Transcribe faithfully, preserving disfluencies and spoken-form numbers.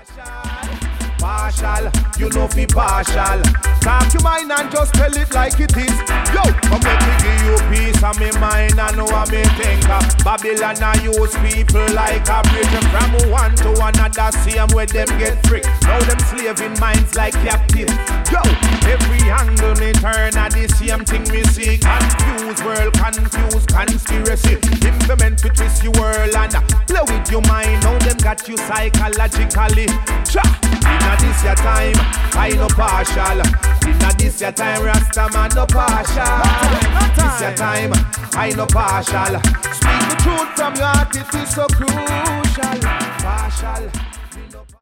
Partial, you know fi partial. Talk to mine and just tell it like it is. Yo, come let me give you peace of me mind and what me think. Babylon I use people like a bridge from one to another, same where them get frick. Now them slaving minds like captives. Yo, every angle me turn at the same thing me see. Confused world, confused conspiracy. Implement to twist your world and play with your mind. Now them got you psychologically. Cha! Inna this your time, I no partial. Inna this your time, Rasta man no partial. This your time, I no partial. Speak the truth from your heart, it is so crucial. Partial.